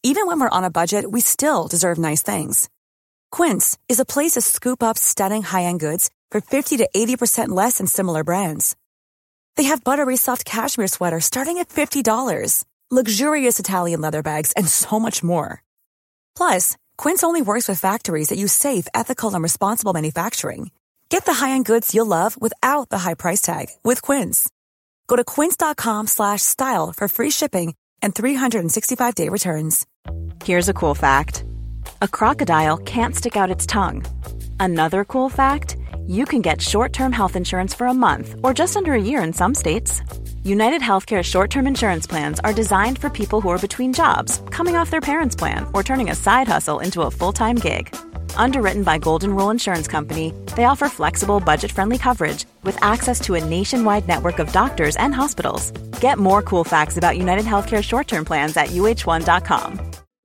Even when we're on a budget, we still deserve nice things. Quince is a place to scoop up stunning high-end goods for 50 to 80% less than similar brands. They have buttery soft cashmere sweaters starting at $50, luxurious Italian leather bags, and so much more. Plus, Quince only works with factories that use safe, ethical, and responsible manufacturing. Get the high-end goods you'll love without the high price tag with Quince. Go to quince.com/style for free shipping and 365-day returns. Here's a cool fact. A crocodile can't stick out its tongue. Another cool fact, you can get short-term health insurance for a month or just under a year in some states. United Healthcare short-term insurance plans are designed for people who are between jobs, coming off their parents' plan, or turning a side hustle into a full-time gig. Underwritten by Golden Rule Insurance Company, they offer flexible, budget-friendly coverage with access to a nationwide network of doctors and hospitals. Get more cool facts about United Healthcare short-term plans at uh1.com.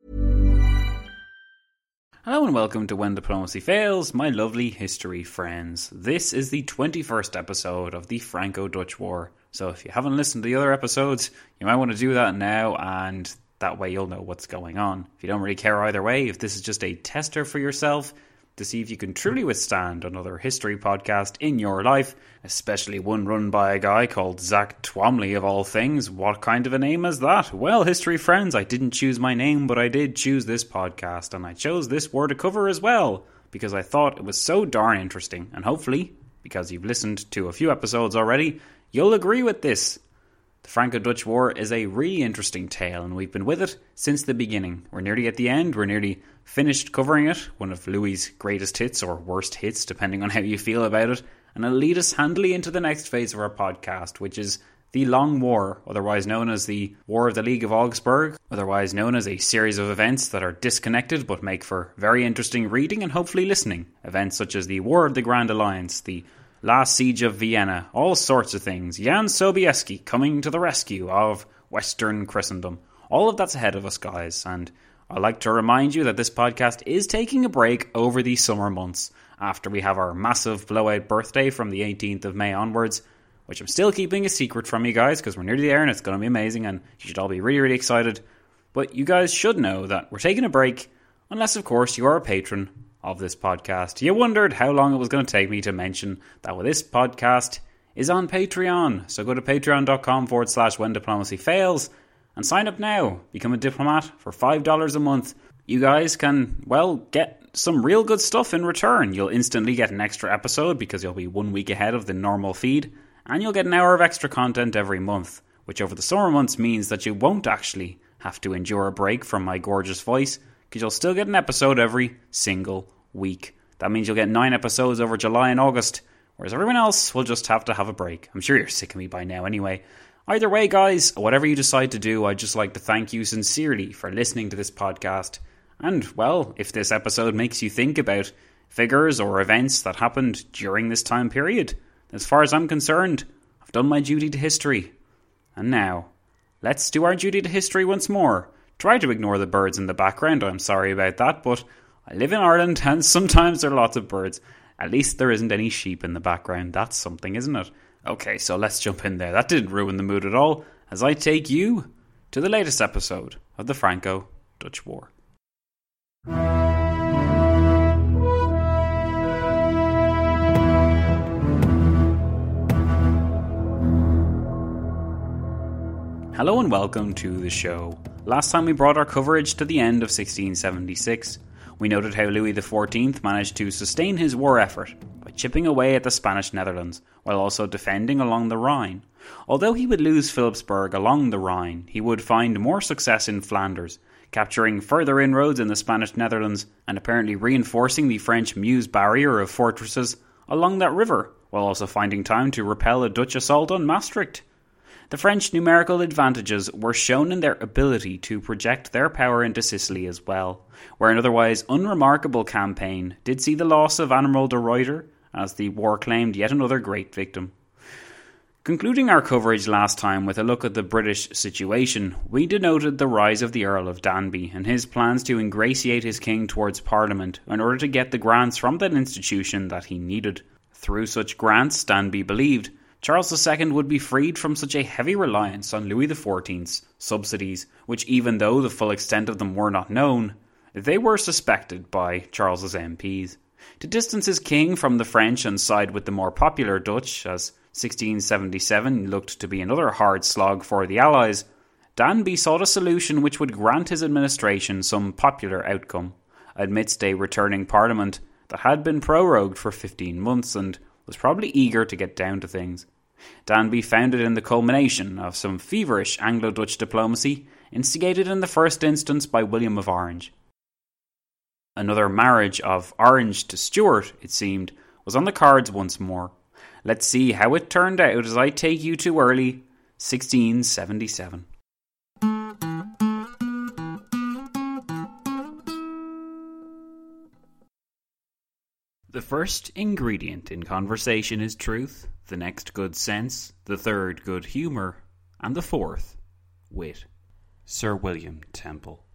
Hello and welcome to When Diplomacy Fails, my lovely history friends. This is the 21st episode of the Franco-Dutch War. So if you haven't listened to the other episodes, you might want to do that now, and that way you'll know what's going on. If you don't really care either way, if this is just a tester for yourself to see if you can truly withstand another history podcast in your life, especially one run by a guy called Zach Twomley of all things. What kind of a name is that? Well, history friends, I didn't choose my name, but I did choose this podcast, and I chose this war to cover as well, because I thought it was so darn interesting, and hopefully, because you've listened to a few episodes already, you'll agree with this. The Franco-Dutch War is a really interesting tale, and we've been with it since the beginning. We're nearly at the end, we're nearly finished covering it, one of Louis's greatest hits, or worst hits, depending on how you feel about it, and it'll lead us handily into the next phase of our podcast, which is the Long War, otherwise known as the War of the League of Augsburg, otherwise known as a series of events that are disconnected but make for very interesting reading and hopefully listening. Events such as the War of the Grand Alliance, the Last Siege of Vienna, all sorts of things. Jan Sobieski coming to the rescue of Western Christendom. All of that's ahead of us, guys, and I'd like to remind you that this podcast is taking a break over the summer months after we have our massive blowout birthday from the 18th of May onwards, which I'm still keeping a secret from you guys because we're nearly there and it's going to be amazing and you should all be really, really excited. But you guys should know that we're taking a break, unless, of course, you are a patron of this podcast. You wondered how long it was going to take me to mention that this podcast is on Patreon. So go to patreon.com/when diplomacy fails and sign up now. Become a diplomat for $5 a month. You guys can, well, get some real good stuff in return. You'll instantly get an extra episode because you'll be 1 week ahead of the normal feed, and you'll get an hour of extra content every month, which over the summer months means that you won't actually have to endure a break from my gorgeous voice, because you'll still get an episode every single week. That means you'll get 9 episodes over July and August, whereas everyone else will just have to have a break. I'm sure you're sick of me by now anyway. Either way, guys, whatever you decide to do, I'd just like to thank you sincerely for listening to this podcast. And, well, if this episode makes you think about figures or events that happened during this time period, as far as I'm concerned, I've done my duty to history. And now, let's do our duty to history once more. Try to ignore the birds in the background, I'm sorry about that, but I live in Ireland and sometimes there are lots of birds. At least there isn't any sheep in the background. That's something, isn't it? Okay, so let's jump in there. That didn't ruin the mood at all, as I take you to the latest episode of the Franco-Dutch War. Hello and welcome to the show. Last time we brought our coverage to the end of 1676. We noted how Louis XIV managed to sustain his war effort by chipping away at the Spanish Netherlands, while also defending along the Rhine. Although he would lose Philipsburg along the Rhine, he would find more success in Flanders, capturing further inroads in the Spanish Netherlands and apparently reinforcing the French Meuse barrier of fortresses along that river, while also finding time to repel a Dutch assault on Maastricht. The French numerical advantages were shown in their ability to project their power into Sicily as well, where an otherwise unremarkable campaign did see the loss of Admiral de Ruyter, as the war claimed yet another great victim. Concluding our coverage last time with a look at the British situation, we denoted the rise of the Earl of Danby and his plans to ingratiate his king towards Parliament in order to get the grants from that institution that he needed. Through such grants, Danby believed Charles II would be freed from such a heavy reliance on Louis XIV's subsidies, which, even though the full extent of them were not known, they were suspected by Charles's MPs. To distance his king from the French and side with the more popular Dutch, as 1677 looked to be another hard slog for the Allies, Danby sought a solution which would grant his administration some popular outcome, amidst a returning parliament that had been prorogued for 15 months and was probably eager to get down to things. Danby found it in the culmination of some feverish Anglo-Dutch diplomacy, instigated in the first instance by William of Orange. Another marriage of Orange to Stuart, it seemed, was on the cards once more. Let's see how it turned out as I take you to early 1677. The first ingredient in conversation is truth, the next good sense, the third good humour, and the fourth wit. Sir William Temple.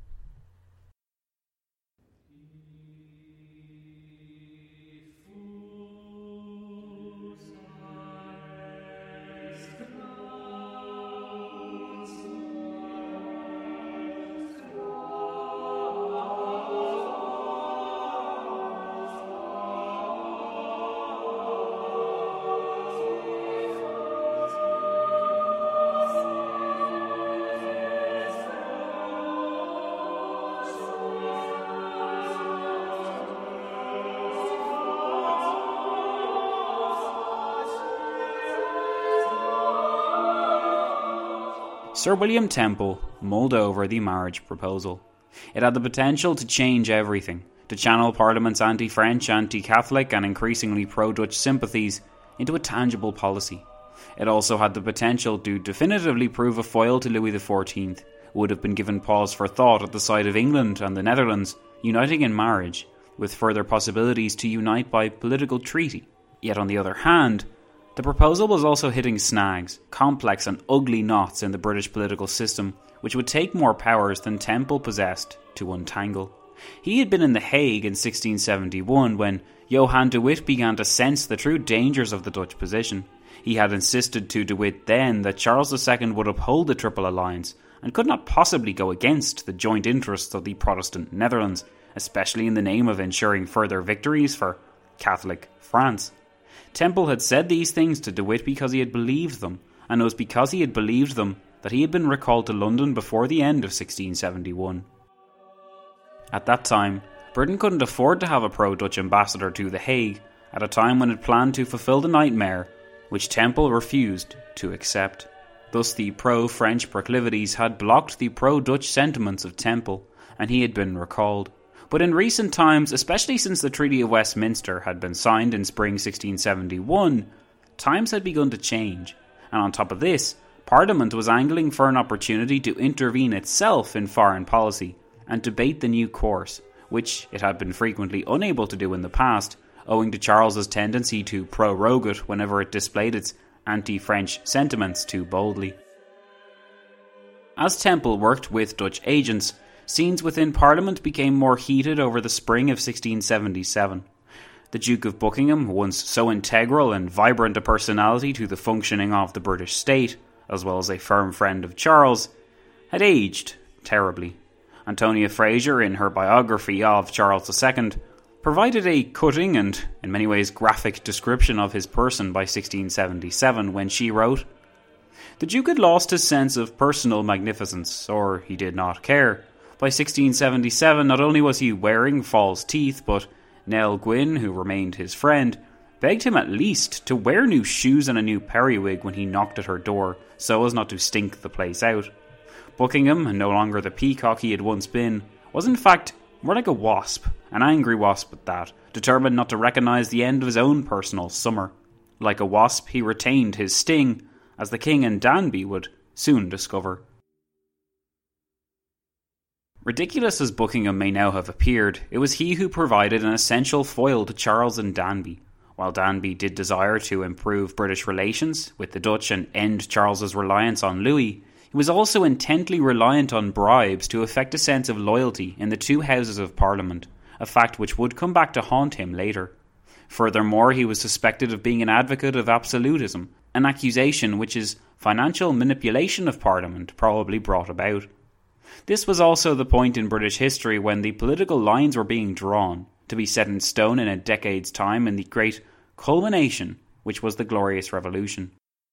Sir William Temple mulled over the marriage proposal. It had the potential to change everything, to channel Parliament's anti-French, anti-Catholic and increasingly pro-Dutch sympathies into a tangible policy. It also had the potential to definitively prove a foil to Louis XIV, who would have been given pause for thought at the sight of England and the Netherlands uniting in marriage, with further possibilities to unite by political treaty. Yet on the other hand, the proposal was also hitting snags, complex and ugly knots in the British political system, which would take more powers than Temple possessed to untangle. He had been in The Hague in 1671 when Johan de Witt began to sense the true dangers of the Dutch position. He had insisted to de Witt then that Charles II would uphold the Triple Alliance and could not possibly go against the joint interests of the Protestant Netherlands, especially in the name of ensuring further victories for Catholic France. Temple had said these things to de Witt because he had believed them, and it was because he had believed them that he had been recalled to London before the end of 1671. At that time, Britain couldn't afford to have a pro-Dutch ambassador to The Hague at a time when it planned to fulfill the nightmare, which Temple refused to accept. Thus the pro-French proclivities had blocked the pro-Dutch sentiments of Temple, and he had been recalled. But in recent times, especially since the Treaty of Westminster had been signed in spring 1671, times had begun to change, and on top of this, Parliament was angling for an opportunity to intervene itself in foreign policy and debate the new course, which it had been frequently unable to do in the past, owing to Charles's tendency to prorogue it whenever it displayed its anti-French sentiments too boldly. As Temple worked with Dutch agents, scenes within Parliament became more heated over the spring of 1677. The Duke of Buckingham, once so integral and vibrant a personality to the functioning of the British state, as well as a firm friend of Charles, had aged terribly. Antonia Fraser, in her biography of Charles II, provided a cutting and, in many ways, graphic description of his person by 1677 when she wrote, "The Duke had lost his sense of personal magnificence, or he did not care. By 1677, not only was he wearing false teeth, but Nell Gwynn, who remained his friend, begged him at least to wear new shoes and a new periwig when he knocked at her door, so as not to stink the place out. Buckingham, no longer the peacock he had once been, was in fact more like a wasp, an angry wasp at that, determined not to recognise the end of his own personal summer. Like a wasp, he retained his sting, as the King and Danby would soon discover." Ridiculous as Buckingham may now have appeared, it was he who provided an essential foil to Charles and Danby. While Danby did desire to improve British relations with the Dutch and end Charles's reliance on Louis, he was also intently reliant on bribes to effect a sense of loyalty in the two houses of Parliament, a fact which would come back to haunt him later. Furthermore, he was suspected of being an advocate of absolutism, an accusation which his financial manipulation of Parliament probably brought about. This was also the point in British history when the political lines were being drawn, to be set in stone in a decade's time in the great culmination which was the Glorious Revolution.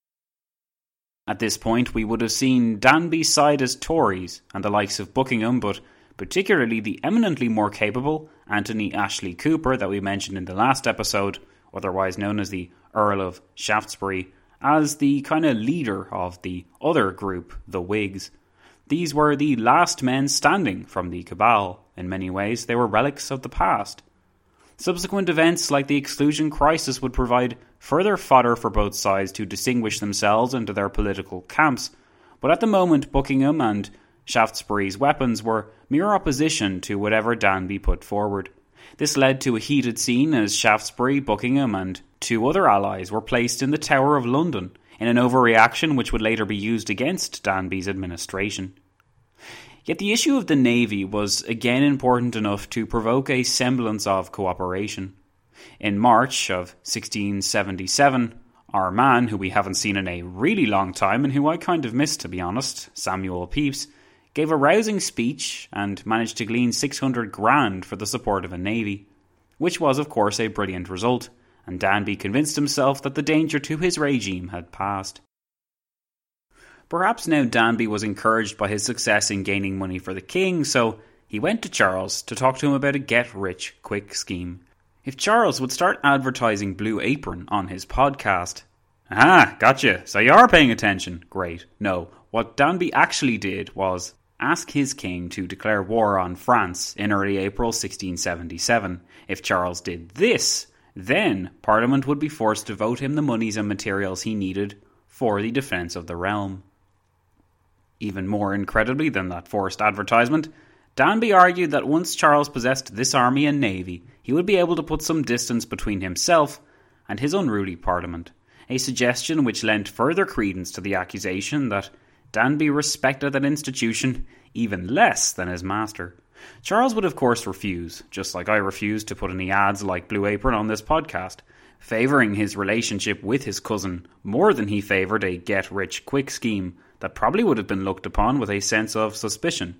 At this point we would have seen Danby side as Tories and the likes of Buckingham, but particularly the eminently more capable Anthony Ashley Cooper that we mentioned in the last episode, otherwise known as the Earl of Shaftesbury, as the kind of leader of the other group, the Whigs. These were the last men standing from the cabal. In many ways, they were relics of the past. Subsequent events like the Exclusion Crisis would provide further fodder for both sides to distinguish themselves into their political camps, but at the moment Buckingham and Shaftesbury's weapons were mere opposition to whatever Danby put forward. This led to a heated scene as Shaftesbury, Buckingham and two other allies were placed in the Tower of London in an overreaction which would later be used against Danby's administration. Yet the issue of the Navy was again important enough to provoke a semblance of cooperation. In March of 1677, our man, who we haven't seen in a really long time and who I kind of missed to be honest, Samuel Pepys, gave a rousing speech and managed to glean 600 grand for the support of a navy, which was of course a brilliant result, and Danby convinced himself that the danger to his regime had passed. Perhaps now Danby was encouraged by his success in gaining money for the king, so he went to Charles to talk to him about a get-rich-quick scheme. If Charles would start advertising Blue Apron on his podcast... Ah, gotcha, so you are paying attention. Great. No, what Danby actually did was ask his king to declare war on France in early April 1677. If Charles did this, then Parliament would be forced to vote him the monies and materials he needed for the defence of the realm. Even more incredibly than that forced advertisement, Danby argued that once Charles possessed this army and navy, he would be able to put some distance between himself and his unruly Parliament, a suggestion which lent further credence to the accusation that Danby respected that institution even less than his master. Charles would of course refuse, just like I refused to put any ads like Blue Apron on this podcast, favouring his relationship with his cousin more than he favoured a get-rich-quick scheme that probably would have been looked upon with a sense of suspicion.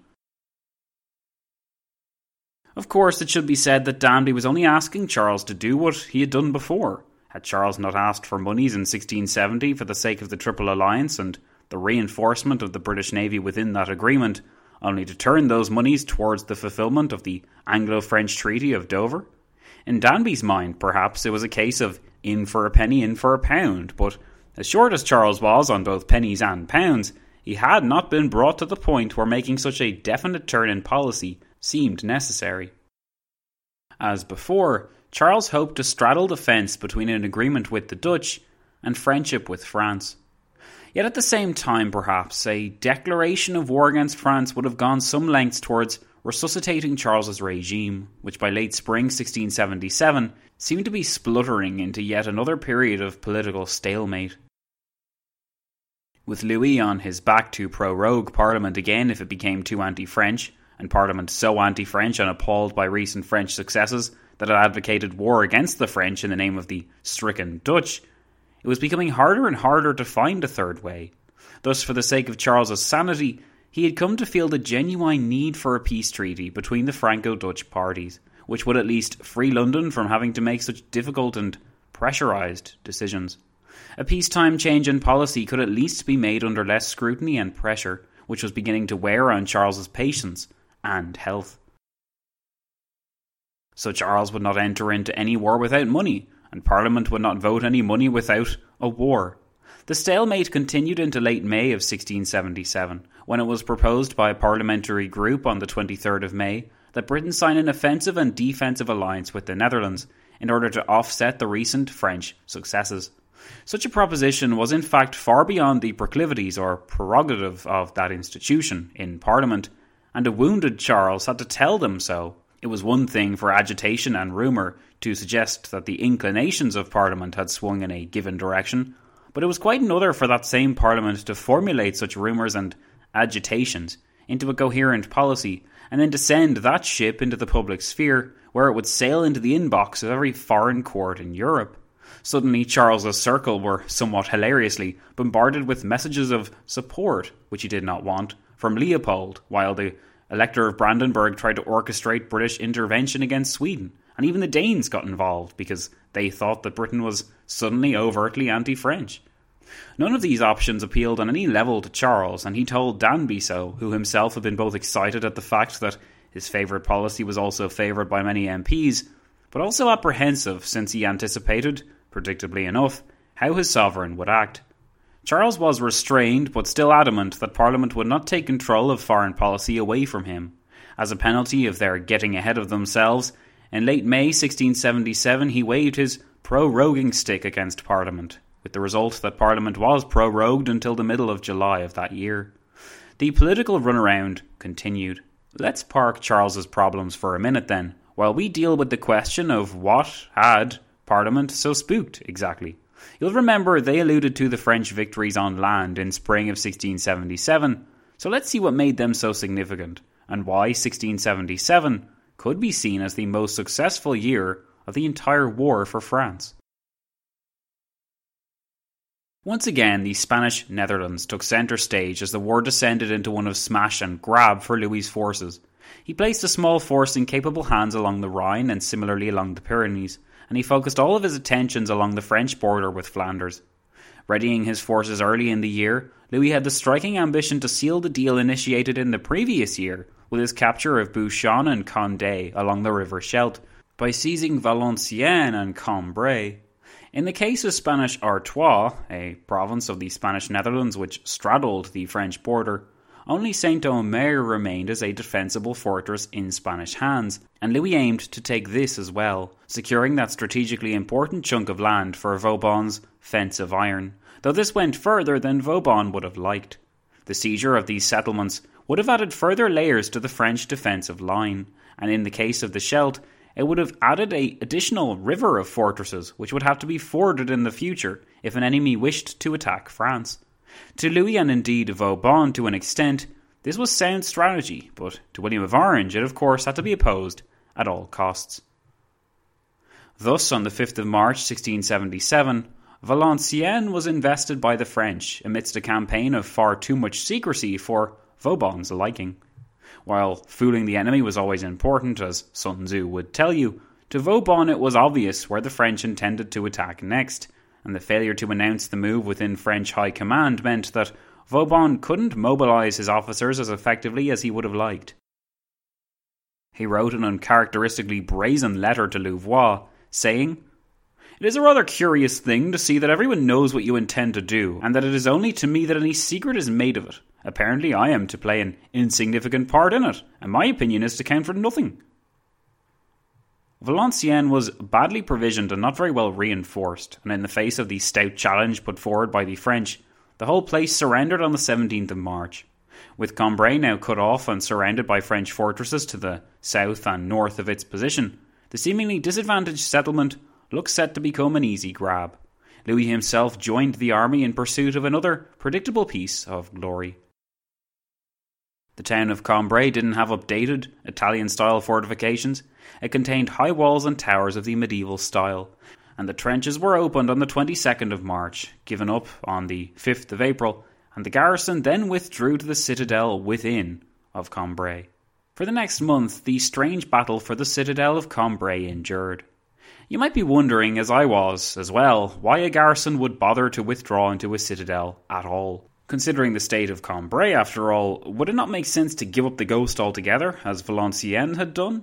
Of course, it should be said that Danby was only asking Charles to do what he had done before. Had Charles not asked for monies in 1670 for the sake of the Triple Alliance and the reinforcement of the British Navy within that agreement, only to turn those monies towards the fulfilment of the Anglo-French Treaty of Dover? In Danby's mind, perhaps, it was a case of in for a penny, in for a pound, but as short as Charles was on both pennies and pounds, he had not been brought to the point where making such a definite turn in policy seemed necessary. As before, Charles hoped to straddle the fence between an agreement with the Dutch and friendship with France. Yet at the same time, perhaps, a declaration of war against France would have gone some lengths towards resuscitating Charles's regime, which by late spring 1677 seemed to be spluttering into yet another period of political stalemate. With Louis on his back to prorogue Parliament again if it became too anti-French, and Parliament so anti-French and appalled by recent French successes that it advocated war against the French in the name of the stricken Dutch, it was becoming harder and harder to find a third way. Thus, for the sake of Charles's sanity, he had come to feel the genuine need for a peace treaty between the Franco-Dutch parties, which would at least free London from having to make such difficult and pressurised decisions. A peacetime change in policy could at least be made under less scrutiny and pressure, which was beginning to wear on Charles's patience and health. So Charles would not enter into any war without money, and Parliament would not vote any money without a war. The stalemate continued into late May of 1677, when it was proposed by a parliamentary group on the 23rd of May that Britain sign an offensive and defensive alliance with the Netherlands in order to offset the recent French successes. Such a proposition was in fact far beyond the proclivities or prerogative of that institution in Parliament, and a wounded Charles had to tell them so. It was one thing for agitation and rumour to suggest that the inclinations of Parliament had swung in a given direction, but it was quite another for that same Parliament to formulate such rumours and agitations into a coherent policy, and then to send that ship into the public sphere, where it would sail into the inbox of every foreign court in Europe. Suddenly, Charles's circle were somewhat hilariously bombarded with messages of support, which he did not want, from Leopold, while the Elector of Brandenburg tried to orchestrate British intervention against Sweden, and even the Danes got involved because they thought that Britain was suddenly overtly anti-French. None of these options appealed on any level to Charles, and he told Danby so, who himself had been both excited at the fact that his favourite policy was also favoured by many MPs, but also apprehensive since he anticipated, predictably enough, how his sovereign would act. Charles was restrained, but still adamant that Parliament would not take control of foreign policy away from him. As a penalty of their getting ahead of themselves, in late May 1677 he waved his proroguing stick against Parliament, with the result that Parliament was prorogued until the middle of July of that year. The political runaround continued. Let's park Charles's problems for a minute then, while we deal with the question of what had Parliament so spooked exactly. You'll remember they alluded to the French victories on land in spring of 1677, so let's see what made them so significant, and why 1677 could be seen as the most successful year of the entire war for France. Once again, the Spanish Netherlands took centre stage as the war descended into one of smash and grab for Louis's forces. He placed a small force in capable hands along the Rhine and similarly along the Pyrenees, and he focused all of his attentions along the French border with Flanders. Readying his forces early in the year, Louis had the striking ambition to seal the deal initiated in the previous year with his capture of Bouchon and Condé along the River Scheldt by seizing Valenciennes and Cambrai. In the case of Spanish Artois, a province of the Spanish Netherlands which straddled the French border, only Saint-Omer remained as a defensible fortress in Spanish hands, and Louis aimed to take this as well, securing that strategically important chunk of land for Vauban's Fence of Iron, though this went further than Vauban would have liked. The seizure of these settlements would have added further layers to the French defensive line, and in the case of the Scheldt, it would have added an additional river of fortresses which would have to be forded in the future if an enemy wished to attack France. To Louis and indeed Vauban to an extent, this was sound strategy, but to William of Orange it of course had to be opposed at all costs. Thus, on the 5th of March 1677, Valenciennes was invested by the French amidst a campaign of far too much secrecy for Vauban's liking. While fooling the enemy was always important, as Sun Tzu would tell you, to Vauban it was obvious where the French intended to attack next, and the failure to announce the move within French high command meant that Vauban couldn't mobilise his officers as effectively as he would have liked. He wrote an uncharacteristically brazen letter to Louvois, saying, "It is a rather curious thing to see that everyone knows what you intend to do, and that it is only to me that any secret is made of it. Apparently I am to play an insignificant part in it, and my opinion is to count for nothing." Valenciennes was badly provisioned and not very well reinforced, and in the face of the stout challenge put forward by the French, the whole place surrendered on the 17th of March. With Cambrai now cut off and surrounded by French fortresses to the south and north of its position, the seemingly disadvantaged settlement looked set to become an easy grab. Louis himself joined the army in pursuit of another predictable piece of glory. The town of Cambrai didn't have updated, Italian-style fortifications. It contained high walls and towers of the medieval style, and the trenches were opened on the 22nd of March, given up on the 5th of April, and the garrison then withdrew to the citadel within of Cambrai. For the next month, the strange battle for the citadel of Cambrai endured. You might be wondering, as I was as well, why a garrison would bother to withdraw into a citadel at all. Considering the state of Cambrai, after all, would it not make sense to give up the ghost altogether, as Valenciennes had done?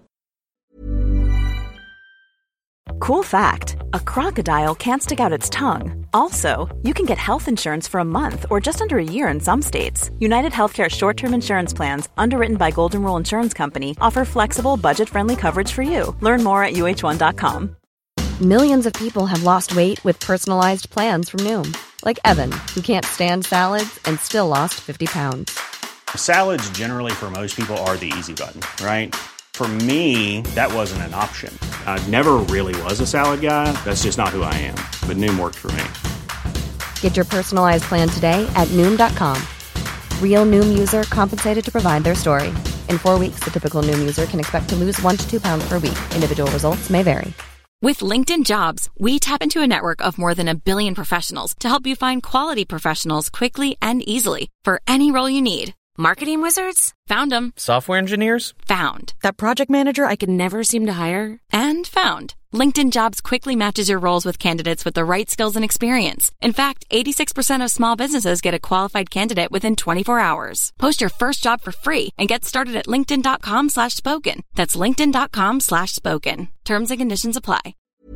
Cool fact, a crocodile can't stick out its tongue. Also, you can get health insurance for a month or just under a year in some states. United Healthcare short-term insurance plans, underwritten by Golden Rule Insurance Company, offer flexible, budget-friendly coverage for you. Learn more at uh1.com. Millions of people have lost weight with personalized plans from Noom. Like Evan, who can't stand salads and still lost 50 pounds. Salads generally for most people are the easy button, right? For me, that wasn't an option. I never really was a salad guy. That's just not who I am. But Noom worked for me. Get your personalized plan today at Noom.com. Real Noom user compensated to provide their story. In 4 weeks, the typical Noom user can expect to lose 1 to 2 pounds per week. Individual results may vary. With LinkedIn Jobs, we tap into a network of more than 1 billion professionals to help you find quality professionals quickly and easily for any role you need. Marketing wizards? Found them. Software engineers? Found. That project manager I could never seem to hire? And found. LinkedIn Jobs quickly matches your roles with candidates with the right skills and experience. In fact, 86% of small businesses get a qualified candidate within 24 hours. Post your first job for free and get started at linkedin.com/spoken. That's linkedin.com/spoken. Terms and conditions apply.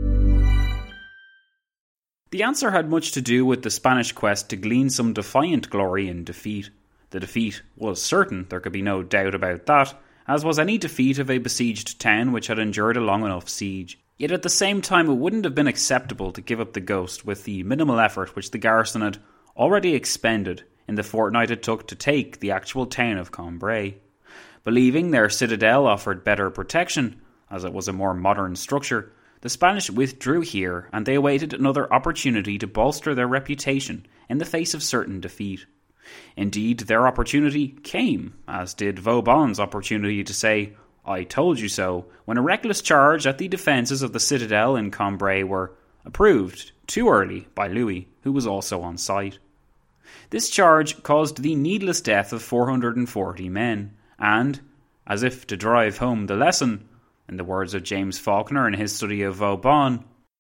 The answer had much to do with the Spanish quest to glean some defiant glory in defeat. The defeat was certain, there could be no doubt about that, as was any defeat of a besieged town which had endured a long enough siege. Yet at the same time, it wouldn't have been acceptable to give up the ghost with the minimal effort which the garrison had already expended in the fortnight it took to take the actual town of Cambrai. Believing their citadel offered better protection, as it was a more modern structure, the Spanish withdrew here, and they awaited another opportunity to bolster their reputation in the face of certain defeat. Indeed, their opportunity came, as did Vauban's opportunity to say, "I told you so," when a reckless charge at the defences of the citadel in Cambrai were approved too early by Louis, who was also on site. This charge caused the needless death of 440 men, and, as if to drive home the lesson, in the words of James Faulkner in his study of Vauban,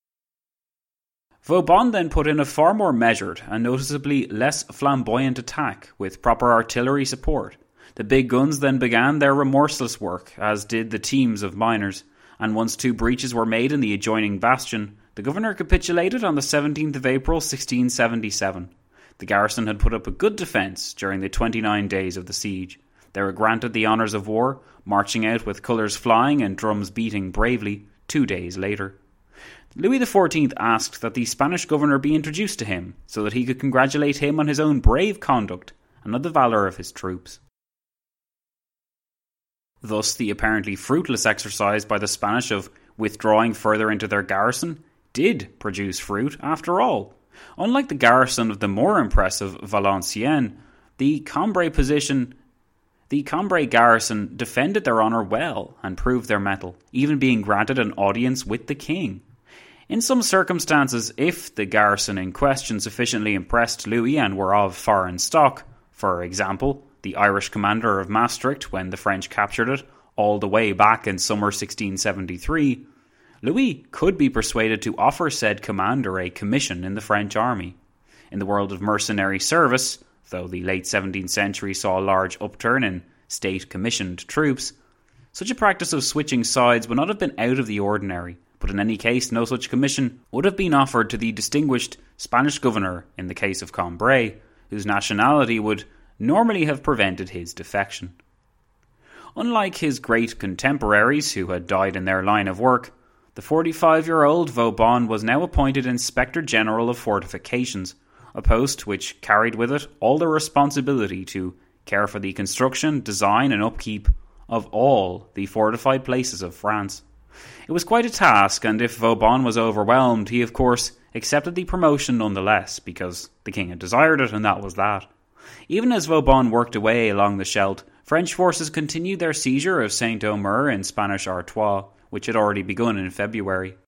Vauban then put in a far more measured and noticeably less flamboyant attack with proper artillery support. The big guns then began their remorseless work, as did the teams of miners, and once 2 breaches were made in the adjoining bastion, the governor capitulated on the 17th of April 1677. The garrison had put up a good defence during the 29 days of the siege. They were granted the honours of war, marching out with colours flying and drums beating bravely 2 days later. Louis XIV asked that the Spanish governor be introduced to him, so that he could congratulate him on his own brave conduct and on the valour of his troops. Thus, the apparently fruitless exercise by the Spanish of withdrawing further into their garrison did produce fruit after all. Unlike the garrison of the more impressive Valenciennes, the Cambrai garrison defended their honour well and proved their mettle, even being granted an audience with the king. In some circumstances, if the garrison in question sufficiently impressed Louis and were of foreign stock, for example, the Irish commander of Maastricht when the French captured it, all the way back in summer 1673, Louis could be persuaded to offer said commander a commission in the French army. In the world of mercenary service, though the late 17th century saw a large upturn in state-commissioned troops, such a practice of switching sides would not have been out of the ordinary, but in any case no such commission would have been offered to the distinguished Spanish governor in the case of Cambrai, whose nationality would normally have prevented his defection. Unlike his great contemporaries who had died in their line of work, the 45-year-old Vauban was now appointed Inspector General of Fortifications, a post which carried with it all the responsibility to care for the construction, design and upkeep of all the fortified places of France. It was quite a task, and if Vauban was overwhelmed, he of course accepted the promotion nonetheless, because the king had desired it, and that was that. Even as Vauban worked away along the Scheldt, French forces continued their seizure of Saint-Omer in Spanish Artois, which had already begun in February.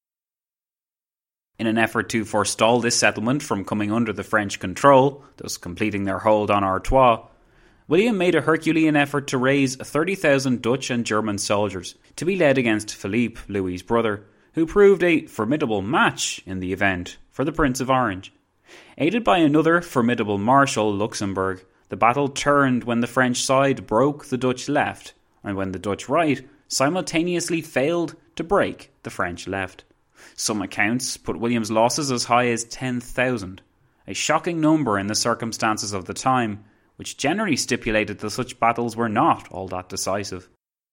In an effort to forestall this settlement from coming under the French control, thus completing their hold on Artois, William made a Herculean effort to raise 30,000 Dutch and German soldiers to be led against Philippe, Louis's brother, who proved a formidable match in the event for the Prince of Orange. Aided by another formidable marshal, Luxembourg, the battle turned when the French side broke the Dutch left, and when the Dutch right simultaneously failed to break the French left. Some accounts put William's losses as high as 10,000, a shocking number in the circumstances of the time, which generally stipulated that such battles were not all that decisive.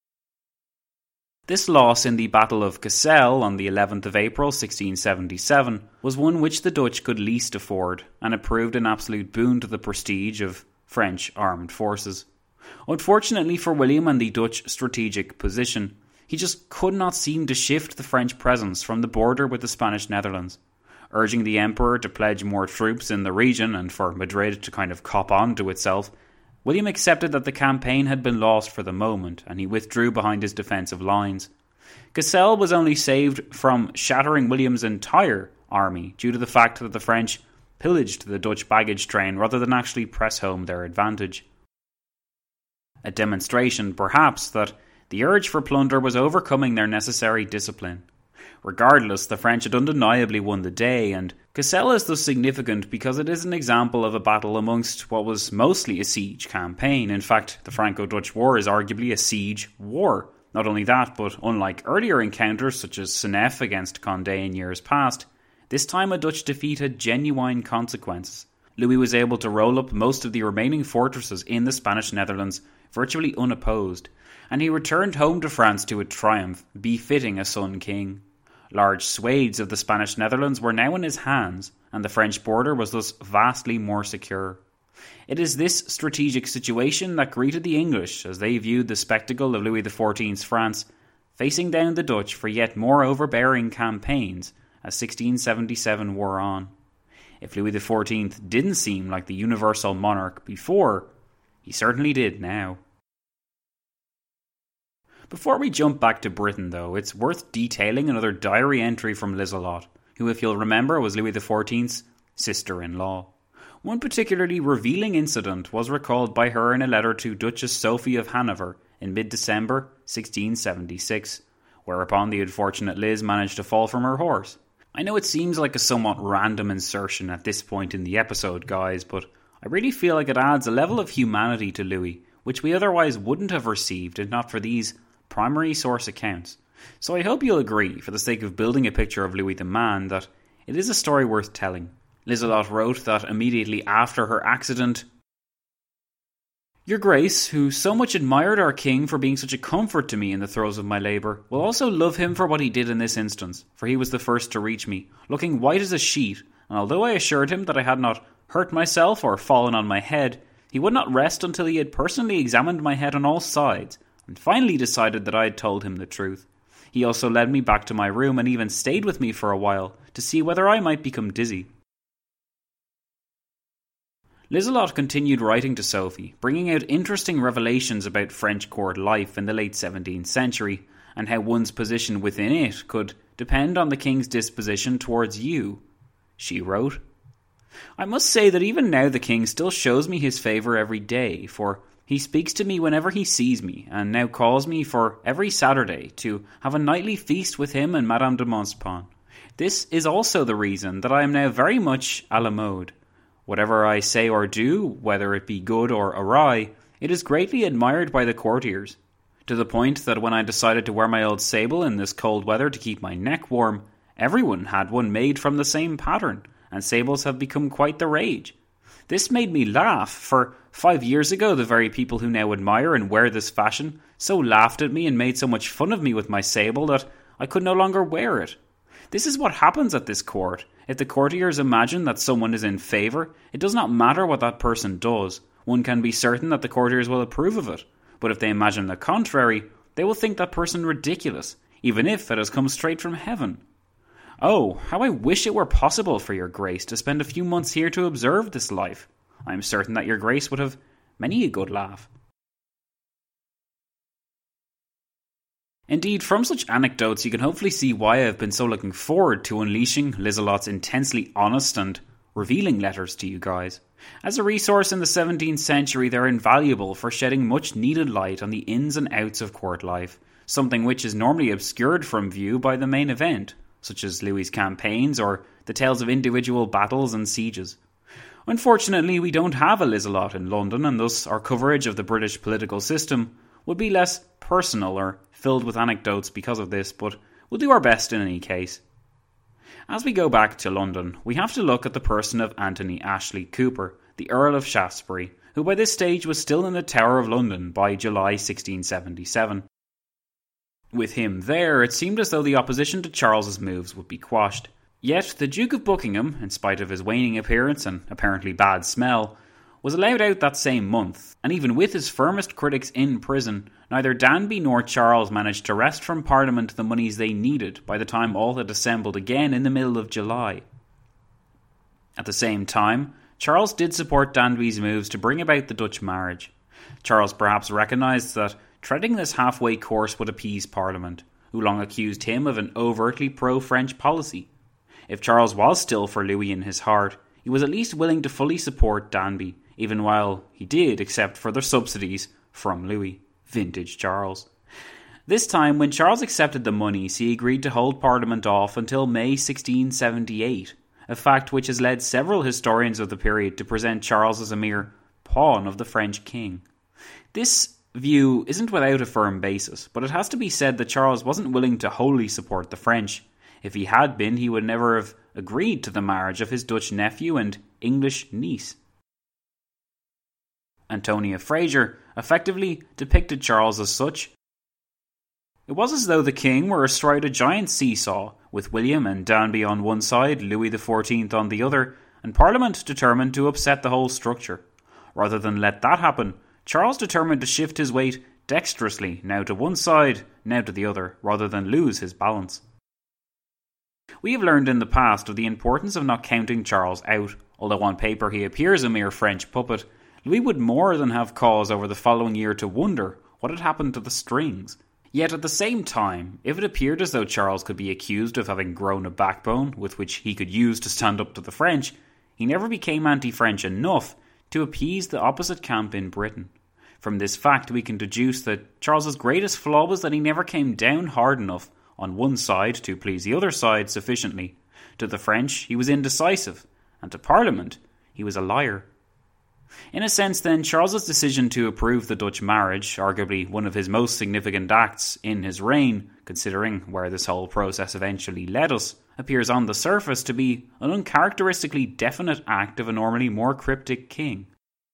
This loss in the Battle of Cassel on the 11th of April 1677 was one which the Dutch could least afford, and it proved an absolute boon to the prestige of French armed forces. Unfortunately for William and the Dutch strategic position, he just could not seem to shift the French presence from the border with the Spanish Netherlands. Urging the Emperor to pledge more troops in the region and for Madrid to kind of cop on to itself, William accepted that the campaign had been lost for the moment, and he withdrew behind his defensive lines. Cassel was only saved from shattering William's entire army due to the fact that the French pillaged the Dutch baggage train rather than actually press home their advantage. A demonstration, perhaps, that the urge for plunder was overcoming their necessary discipline. Regardless, the French had undeniably won the day, and Cassel is thus significant because it is an example of a battle amongst what was mostly a siege campaign. In fact, the Franco-Dutch War is arguably a siege war. Not only that, but unlike earlier encounters such as Senef against Condé in years past, this time a Dutch defeat had genuine consequences. Louis was able to roll up most of the remaining fortresses in the Spanish Netherlands virtually unopposed, and he returned home to France to a triumph befitting a Sun King. Large swathes of the Spanish Netherlands were now in his hands, and the French border was thus vastly more secure. It is this strategic situation that greeted the English as they viewed the spectacle of Louis XIV's France facing down the Dutch for yet more overbearing campaigns as 1677 wore on. If Louis XIV didn't seem like the universal monarch before, he certainly did now. Before we jump back to Britain, though, it's worth detailing another diary entry from Liselott, who, if you'll remember, was Louis XIV's sister-in-law. One particularly revealing incident was recalled by her in a letter to Duchess Sophie of Hanover in mid-December 1676, whereupon the unfortunate Liz managed to fall from her horse. I know it seems like a somewhat random insertion at this point in the episode, guys, but I really feel like it adds a level of humanity to Louis, which we otherwise wouldn't have received if not for these primary source accounts. So I hope you'll agree, for the sake of building a picture of Louis the man, that it is a story worth telling. Liselott wrote that immediately after her accident, "Your Grace, who so much admired our king for being such a comfort to me in the throes of my labour, will also love him for what he did in this instance, for he was the first to reach me, looking white as a sheet, and although I assured him that I had not hurt myself or fallen on my head, he would not rest until he had personally examined my head on all sides, and finally decided that I had told him the truth. He also led me back to my room and even stayed with me for a while to see whether I might become dizzy." Liselott continued writing to Sophie, bringing out interesting revelations about French court life in the late 17th century, and how one's position within it could depend on the king's disposition towards you. She wrote, "I must say that even now the king still shows me his favour every day, for he speaks to me whenever he sees me, and now calls me for every Saturday to have a nightly feast with him and Madame de Montespan. This is also the reason that I am now very much à la mode. Whatever I say or do, whether it be good or awry, it is greatly admired by the courtiers, to the point that when I decided to wear my old sable in this cold weather to keep my neck warm, everyone had one made from the same pattern, and sables have become quite the rage. This made me laugh, for 5 years ago the very people who now admire and wear this fashion so laughed at me and made so much fun of me with my sable that I could no longer wear it. This is what happens at this court. If the courtiers imagine that someone is in favour, it does not matter what that person does. One can be certain that the courtiers will approve of it. But if they imagine the contrary, they will think that person ridiculous, even if it has come straight from heaven. Oh, how I wish it were possible for your Grace to spend a few months here to observe this life. I am certain that your Grace would have many a good laugh." Indeed, from such anecdotes you can hopefully see why I have been so looking forward to unleashing Liselott's intensely honest and revealing letters to you guys. As a resource in the 17th century, they're invaluable for shedding much needed light on the ins and outs of court life, something which is normally obscured from view by the main event, such as Louis's campaigns or the tales of individual battles and sieges. Unfortunately, we don't have a Liselott in London, and thus our coverage of the British political system would be less personal or filled with anecdotes because of this, but we'll do our best in any case. As we go back to London, we have to look at the person of Anthony Ashley Cooper, the Earl of Shaftesbury, who by this stage was still in the Tower of London by July 1677. With him there, it seemed as though the opposition to Charles's moves would be quashed. Yet the Duke of Buckingham, in spite of his waning appearance and apparently bad smell, was allowed out that same month, and even with his firmest critics in prison, neither Danby nor Charles managed to wrest from Parliament the monies they needed by the time all had assembled again in the middle of July. At the same time, Charles did support Danby's moves to bring about the Dutch marriage. Charles perhaps recognised that treading this halfway course would appease Parliament, who long accused him of an overtly pro-French policy. If Charles was still for Louis in his heart, he was at least willing to fully support Danby, even while he did accept further subsidies from Louis. Vintage Charles. This time, when Charles accepted the monies, he agreed to hold Parliament off until May 1678, a fact which has led several historians of the period to present Charles as a mere pawn of the French king. This view isn't without a firm basis, but it has to be said that Charles wasn't willing to wholly support the French. If he had been, he would never have agreed to the marriage of his Dutch nephew and English niece. Antonia Fraser effectively depicted Charles as such. It was as though the king were astride a giant seesaw, with William and Danby on one side, Louis XIV on the other, and Parliament determined to upset the whole structure. Rather than let that happen, Charles determined to shift his weight dexterously, now to one side, now to the other, rather than lose his balance. We have learned in the past of the importance of not counting Charles out. Although on paper he appears a mere French puppet, Louis would more than have cause over the following year to wonder what had happened to the strings. Yet at the same time, if it appeared as though Charles could be accused of having grown a backbone with which he could use to stand up to the French, he never became anti-French enough to appease the opposite camp in Britain. From this fact we can deduce that Charles's greatest flaw was that he never came down hard enough on one side to please the other side sufficiently. To the French he was indecisive, and to Parliament he was a liar. In a sense then, Charles's decision to approve the Dutch marriage, arguably one of his most significant acts in his reign, considering where this whole process eventually led us, appears on the surface to be an uncharacteristically definite act of a normally more cryptic king.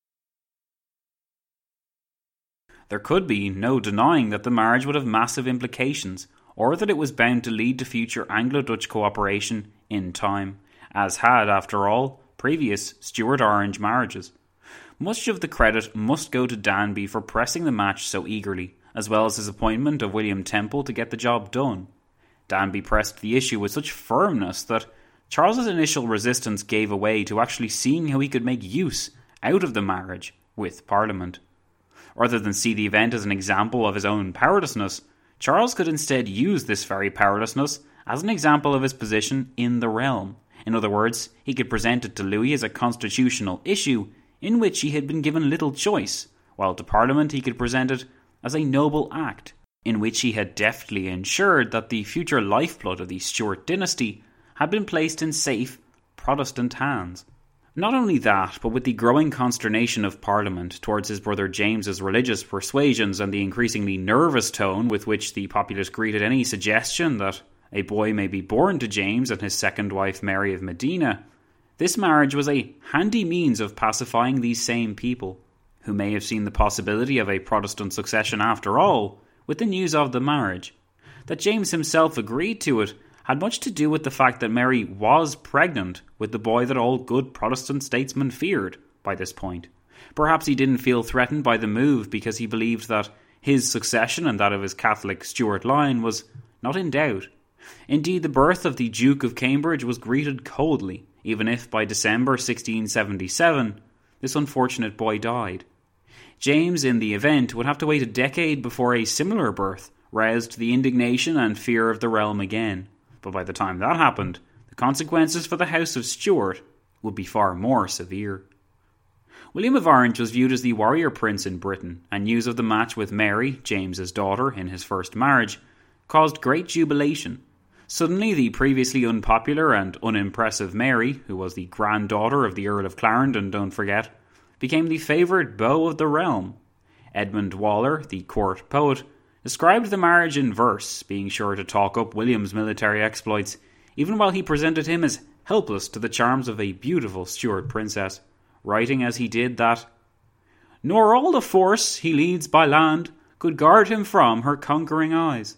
There could be no denying that the marriage would have massive implications, or that it was bound to lead to future Anglo-Dutch cooperation in time, as had, after all, previous Stuart-Orange marriages. Much of the credit must go to Danby for pressing the match so eagerly, as well as his appointment of William Temple to get the job done. Danby pressed the issue with such firmness that Charles's initial resistance gave way to actually seeing how he could make use out of the marriage with Parliament. Rather than see the event as an example of his own powerlessness, Charles could instead use this very powerlessness as an example of his position in the realm. In other words, he could present it to Louis as a constitutional issue in which he had been given little choice, while to Parliament he could present it as a noble act, in which he had deftly ensured that the future lifeblood of the Stuart dynasty had been placed in safe Protestant hands. Not only that, but with the growing consternation of Parliament towards his brother James's religious persuasions and the increasingly nervous tone with which the populace greeted any suggestion that a boy may be born to James and his second wife Mary of Modena, this marriage was a handy means of pacifying these same people, who may have seen the possibility of a Protestant succession after all, with the news of the marriage. That James himself agreed to it had much to do with the fact that Mary was pregnant with the boy that all good Protestant statesmen feared by this point. Perhaps he didn't feel threatened by the move because he believed that his succession and that of his Catholic Stuart line was not in doubt. Indeed, the birth of the Duke of Cambridge was greeted coldly, even if by December 1677 this unfortunate boy died. James, in the event, would have to wait a decade before a similar birth roused the indignation and fear of the realm again. But by the time that happened, the consequences for the House of Stuart would be far more severe. William of Orange was viewed as the warrior prince in Britain, and news of the match with Mary, James's daughter, in his first marriage, caused great jubilation. Suddenly, the previously unpopular and unimpressive Mary, who was the granddaughter of the Earl of Clarendon, don't forget, became the favoured beau of the realm. Edmund Waller, the court poet, described the marriage in verse, being sure to talk up William's military exploits, even while he presented him as helpless to the charms of a beautiful Stuart princess, writing as he did that, "Nor all the force he leads by land could guard him from her conquering eyes."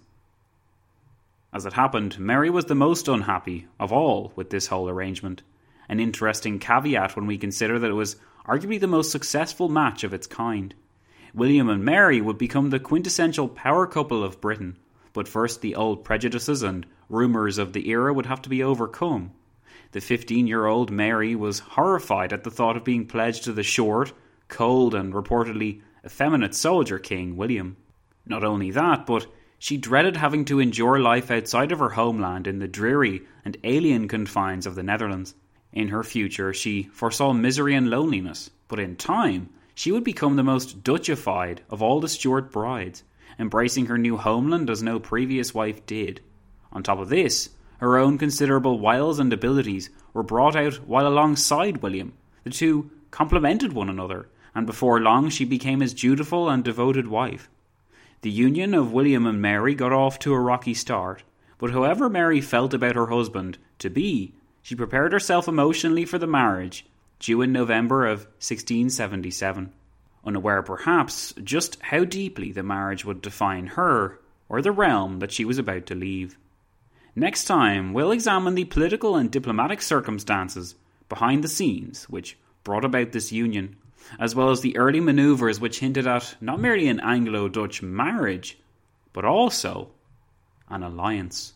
As it happened, Mary was the most unhappy of all with this whole arrangement, an interesting caveat when we consider that it was arguably the most successful match of its kind. William and Mary would become the quintessential power couple of Britain, but first the old prejudices and rumours of the era would have to be overcome. The 15-year-old Mary was horrified at the thought of being pledged to the short, cold and reportedly effeminate soldier king William. Not only that, but She dreaded having to endure life outside of her homeland in the dreary and alien confines of the Netherlands. In her future, she foresaw misery and loneliness, but in time, she would become the most Dutchified of all the Stuart brides, embracing her new homeland as no previous wife did. On top of this, her own considerable wiles and abilities were brought out while alongside William. The two complemented one another, and before long she became his dutiful and devoted wife. The union of William and Mary got off to a rocky start, but however Mary felt about her husband-to-be, she prepared herself emotionally for the marriage, due in November of 1677, unaware perhaps just how deeply the marriage would define her or the realm that she was about to leave. Next time, we'll examine the political and diplomatic circumstances behind the scenes which brought about this union, as well as the early manoeuvres which hinted at not merely an Anglo-Dutch marriage, but also an alliance.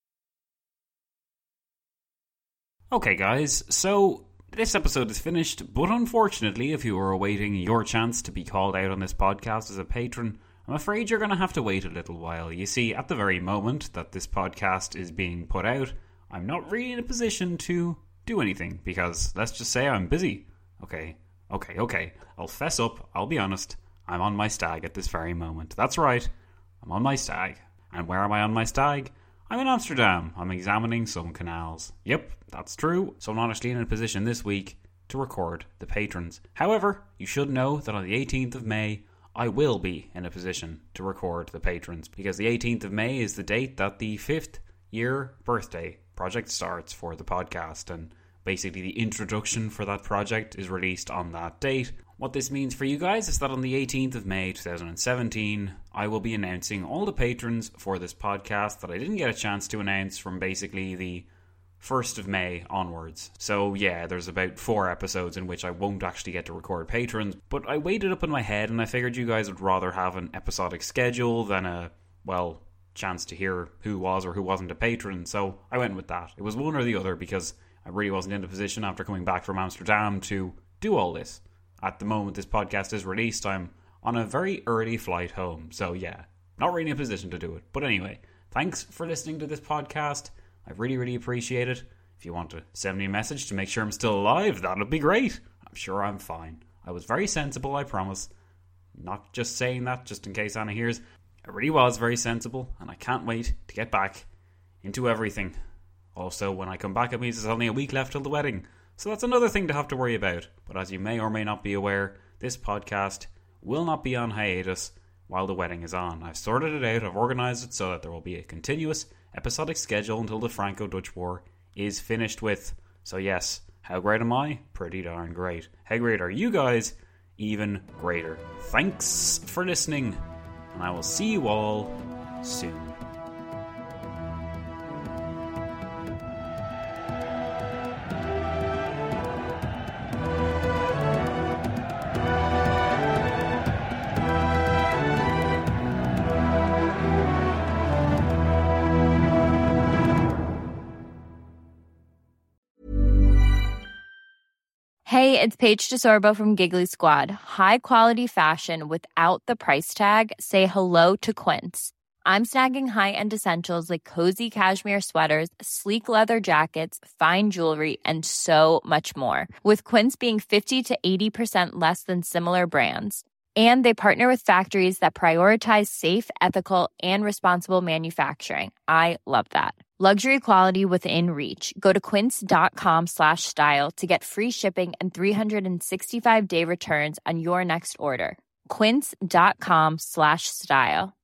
Okay guys, so this episode is finished, but unfortunately, if you were awaiting your chance to be called out on this podcast as a patron, I'm afraid you're going to have to wait a little while. You see, at the very moment that this podcast is being put out, I'm not really in a position to do anything, because let's just say I'm busy. Okay. I'll fess up, I'll be honest. I'm on my stag at this very moment. That's right, I'm on my stag. And where am I on my stag? I'm in Amsterdam. I'm examining some canals. Yep, that's true. So I'm not actually in a position this week to record the patrons. However, you should know that on the 18th of May, I will be in a position to record the patrons, because the 18th of May is the date that the 5th year birthday project starts for the podcast, and basically the introduction for that project is released on that date. What this means for you guys is that on the 18th of May 2017, I will be announcing all the patrons for this podcast that I didn't get a chance to announce from basically the 1st of May onwards. So yeah, there's about 4 episodes in which I won't actually get to record patrons, but I weighed it up in my head and I figured you guys would rather have an episodic schedule than a, well, chance to hear who was or who wasn't a patron, so I went with that. It was one or the other because I really wasn't in a position after coming back from Amsterdam to do all this. At the moment this podcast is released, I'm on a very early flight home, so yeah, not really in a position to do it. But anyway, thanks for listening to this podcast. I really appreciate it. If you want to send me a message to make sure I'm still alive, that would be great. I'm sure I'm fine. I was very sensible, I promise. Not just saying that just in case Anna hears. I really was very sensible, and I can't wait to get back into everything. Also, when I come back, it means there's only a week left till the wedding. So that's another thing to have to worry about. But as you may or may not be aware, this podcast will not be on hiatus while the wedding is on. I've sorted it out, I've organised it so that there will be a continuous episodic schedule until the Franco-Dutch War is finished with. So yes, how great am I? Pretty darn great. How great are you guys? Even greater. Thanks for listening, and I will see you all soon. Hey, it's Paige DeSorbo from Giggly Squad. High quality fashion without the price tag. Say hello to Quince. I'm snagging high-end essentials like cozy cashmere sweaters, sleek leather jackets, fine jewelry, and so much more. With Quince being 50 to 80% less than similar brands. And they partner with factories that prioritize safe, ethical, and responsible manufacturing. I love that. Luxury quality within reach. Go to quince.com/style to get free shipping and 365-day returns on your next order. Quince.com/style.